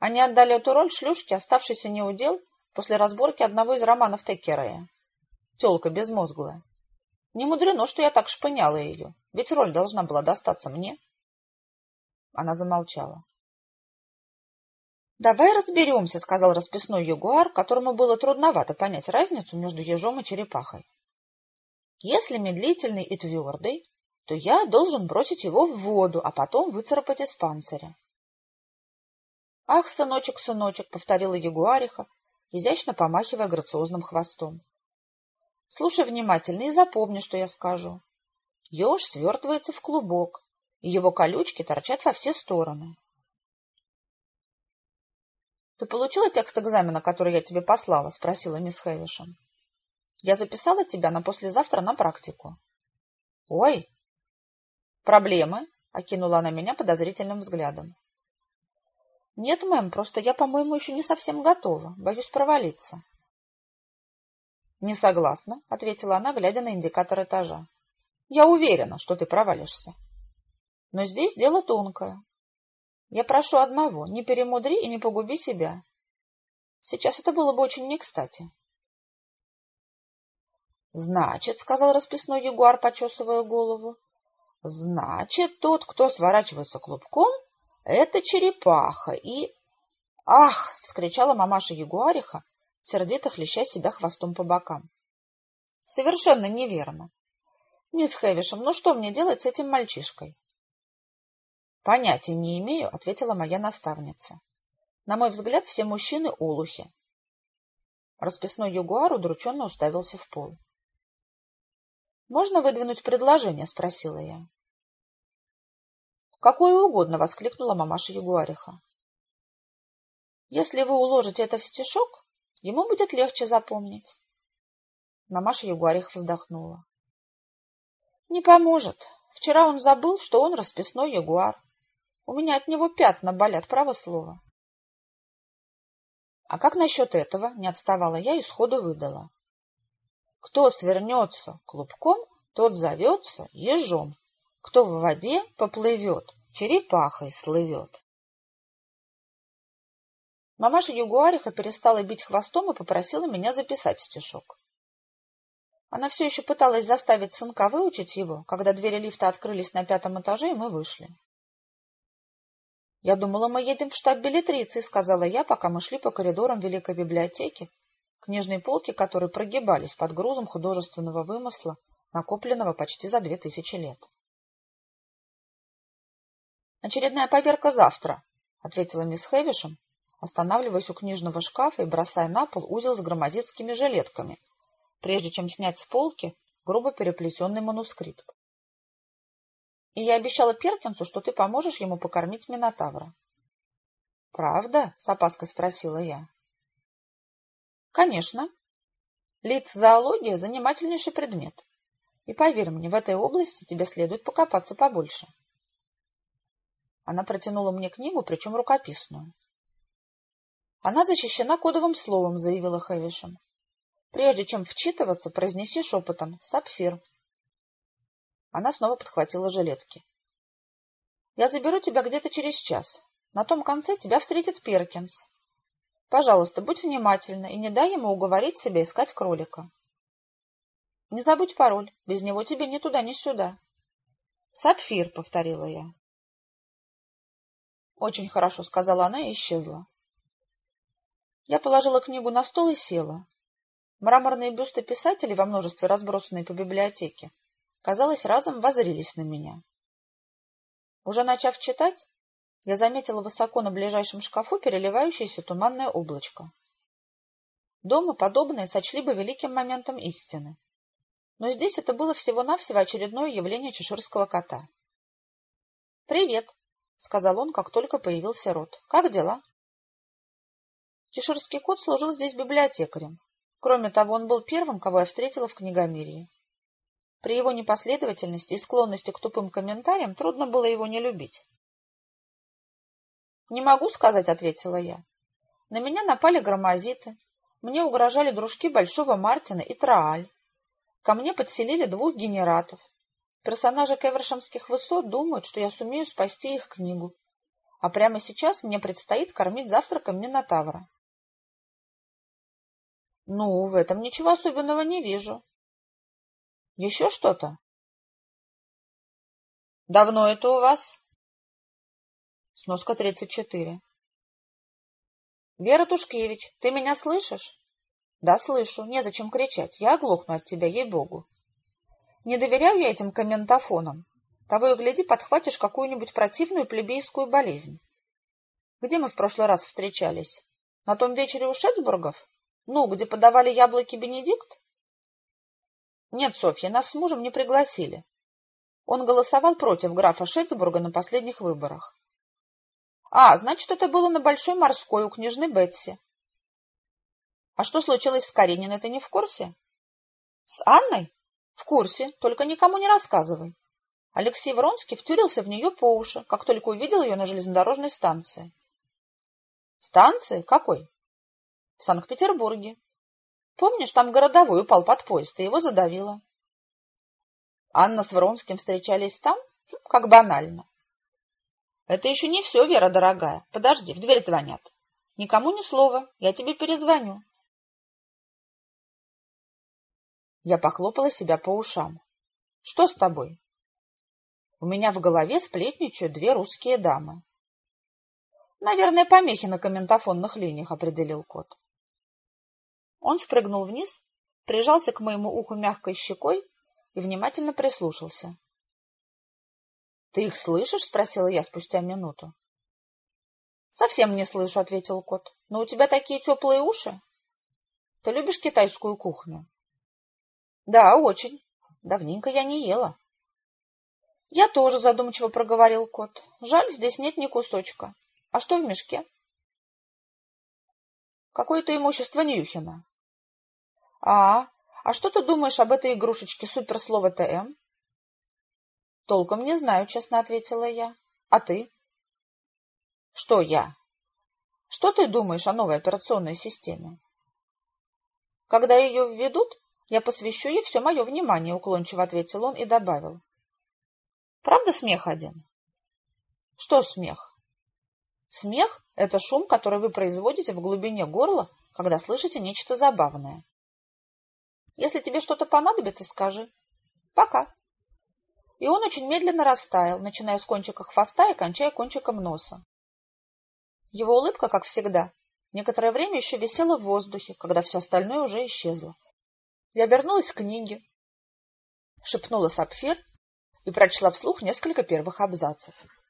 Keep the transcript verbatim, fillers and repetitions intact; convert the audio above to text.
Они отдали эту роль шлюшке, оставшейся неудел после разборки одного из романов Теккерея. Тёлка безмозглая. Не мудрено, что я так шпыняла ее, ведь роль должна была достаться мне. Она замолчала. «Давай разберемся», — сказал расписной ягуар, которому было трудновато понять разницу между ежом и черепахой. «Если медлительный и твердый, то я должен бросить его в воду, а потом выцарапать из панциря». «Ах, сыночек, сыночек», — повторила ягуариха, изящно помахивая грациозным хвостом. «Слушай внимательно и запомни, что я скажу. Еж свертывается в клубок, и его колючки торчат во все стороны». «Ты получила текст экзамена, который я тебе послала?» — спросила мисс Хэвишем. «Я записала тебя на послезавтра на практику». «Ой!» «Проблемы?» — окинула она меня подозрительным взглядом. «Нет, мэм, просто я, по-моему, еще не совсем готова. Боюсь провалиться». «Не согласна», — ответила она, глядя на индикатор этажа. «Я уверена, что ты провалишься. Но здесь дело тонкое. Я прошу одного, не перемудри и не погуби себя. Сейчас это было бы очень не кстати». «Значит, — сказал расписной ягуар, почесывая голову, — значит, тот, кто сворачивается клубком, это черепаха и...» «Ах!» — вскричала мамаша ягуариха, сердито хлеща себя хвостом по бокам. «Совершенно неверно. Мисс Хэвишем, ну что мне делать с этим мальчишкой?» «Понятия не имею», — ответила моя наставница. «На мой взгляд, все мужчины олухи». Расписной ягуар удрученно уставился в пол. «Можно выдвинуть предложение?» — спросила я. «Какое угодно!» — воскликнула мамаша ягуариха. «Если вы уложите это в стишок, ему будет легче запомнить». Мамаша ягуариха вздохнула. «Не поможет. Вчера он забыл, что он расписной ягуар. У меня от него пятна болят, право слово». «А как насчет этого?» — не отставала я и сходу выдала. «Кто свернется клубком, тот зовется ежом. Кто в воде поплывет, черепахой слывет». Мамаша ягуариха перестала бить хвостом и попросила меня записать стишок. Она все еще пыталась заставить сынка выучить его, когда двери лифта открылись на пятом этаже, и мы вышли. «Я думала, мы едем в штаб беллетрицы», — сказала я, пока мы шли по коридорам Великой библиотеки, книжные полки которой прогибались под грузом художественного вымысла, накопленного почти за две тысячи лет. «Очередная поверка завтра», — ответила мисс Хэвишем, останавливаясь у книжного шкафа и бросая на пол узел с громадицкими жилетками, прежде чем снять с полки грубо переплетенный манускрипт. «И я обещала Перкинсу, что ты поможешь ему покормить Минотавра». «Правда?» — с опаской спросила я. «Конечно. Лицзоология — занимательнейший предмет. И поверь мне, в этой области тебе следует покопаться побольше». Она протянула мне книгу, причем рукописную. «Она защищена кодовым словом», — заявила Хэвишем. «Прежде чем вчитываться, произнеси шепотом «Сапфир». Она снова подхватила жилетки. «Я заберу тебя где-то через час. На том конце тебя встретит Перкинс. Пожалуйста, будь внимательна и не дай ему уговорить себя искать кролика. Не забудь пароль, без него тебе ни туда, ни сюда». «Сапфир», — повторила я. «Очень хорошо», — сказала она и исчезла. Я положила книгу на стол и села. Мраморные бюсты писателей, во множестве разбросанные по библиотеке, казалось, разом воззрились на меня. Уже начав читать, я заметила высоко на ближайшем шкафу переливающееся туманное облачко. Дома подобное сочли бы великим моментом истины. Но здесь это было всего-навсего очередное явление чеширского кота. «Привет», — сказал он, как только появился Рот. «Как дела?» Чеширский кот служил здесь библиотекарем. Кроме того, он был первым, кого я встретила в книгомирии. При его непоследовательности и склонности к тупым комментариям трудно было его не любить. «Не могу сказать», — ответила я. «На меня напали громозиты. Мне угрожали дружки Большого Мартина и Трааль. Ко мне подселили двух генератов. Персонажи Кевершемских высот думают, что я сумею спасти их книгу. А прямо сейчас мне предстоит кормить завтраком Минотавра. Ну, в этом ничего особенного не вижу. Еще что-то? Давно это у вас? Сноска тридцать четыре. Вера Тушкевич, ты меня слышишь? Да, слышу. Незачем кричать. Я оглохну от тебя, ей-богу. Не доверяю я этим комментофонам. Того и гляди, подхватишь какую-нибудь противную плебейскую болезнь. Где мы в прошлый раз встречались? На том вечере у Шетцбургов? Ну, где подавали яблоки Бенедикт? Нет, Софья, нас с мужем не пригласили. Он голосовал против графа Шетцбурга на последних выборах. А, значит, это было на Большой Морской у княжны Бетси. А что случилось с Карениной, ты не в курсе? С Анной? В курсе, только никому не рассказывай. Алексей Вронский втюрился в нее по уши, как только увидел ее на железнодорожной станции. Станции? Какой? В Санкт-Петербурге. Помнишь, там городовой упал под поезд, и его задавило. Анна с Вронским встречались там? Как банально. Это еще не все, Вера, дорогая. Подожди, в дверь звонят. Никому ни слова, я тебе перезвоню. Я похлопала себя по ушам. Что с тобой? У меня в голове сплетничают две русские дамы. Наверное, помехи на комментофонных линиях, определил кот. Он спрыгнул вниз, прижался к моему уху мягкой щекой и внимательно прислушался. — Ты их слышишь? — спросила я спустя минуту. — Совсем не слышу, — ответил кот. — Но у тебя такие теплые уши. Ты любишь китайскую кухню? — Да, очень. Давненько я не ела. — Я тоже, — задумчиво проговорил кот. — Жаль, здесь нет ни кусочка. А что в мешке? — Какое-то имущество Нюхина. — А, а что ты думаешь об этой игрушечке суперслова ТМ? — Толком не знаю, — честно ответила я. — А ты? — Что я? — Что ты думаешь о новой операционной системе? — Когда ее введут, я посвящу ей все мое внимание, — уклончиво ответил он и добавил. — Правда смех один? — Что смех? Смех — это шум, который вы производите в глубине горла, когда слышите нечто забавное. Если тебе что-то понадобится, скажи. Пока. И он очень медленно растаял, начиная с кончика хвоста и кончая кончиком носа. Его улыбка, как всегда, некоторое время еще висела в воздухе, когда все остальное уже исчезло. Я вернулась к книге, шепнула Сапфир и прочла вслух несколько первых абзацев.